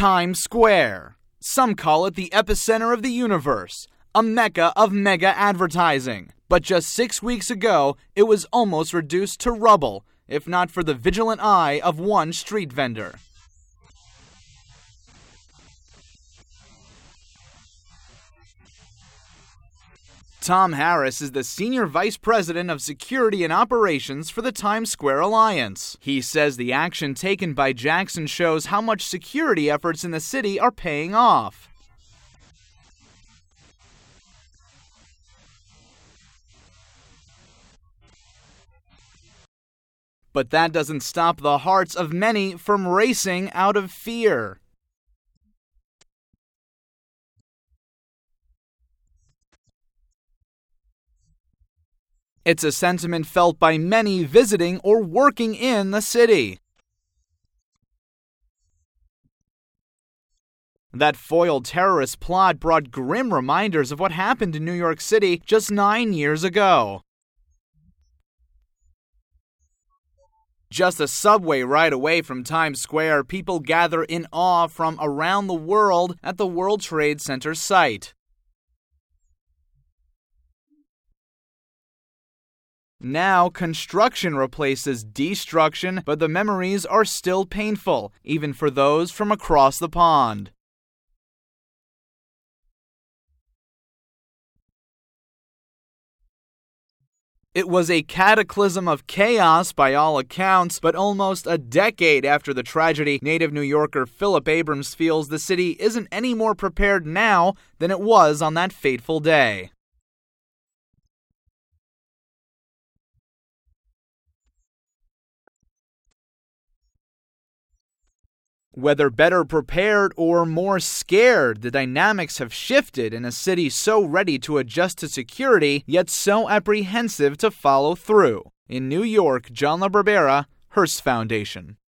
Times Square. Some call it the epicenter of the universe, a mecca of mega advertising. But just 6 weeks ago, it was almost reduced to rubble, if not for the vigilant eye of one street vendor. Tom Harris is the Senior Vice President of Security and Operations for the Times Square Alliance. He says the action taken by Jackson shows how much security efforts in the city are paying off. But that doesn't stop the hearts of many from racing out of fear. It's a sentiment felt by many visiting or working in the city. That foiled terrorist plot brought grim reminders of what happened in New York City just 9 years ago. Just a subway ride away from Times Square, people gather in awe from around the world at the World Trade Center site. Now, construction replaces destruction, but the memories are still painful, even for those from across the pond. It was a cataclysm of chaos by all accounts, but almost a decade after the tragedy, native New Yorker Philip Abrams feels the city isn't any more prepared now than it was on that fateful day. Whether better prepared or more scared, the dynamics have shifted in a city so ready to adjust to security, yet so apprehensive to follow through. In New York, John LaBarbera, Hearst Foundation.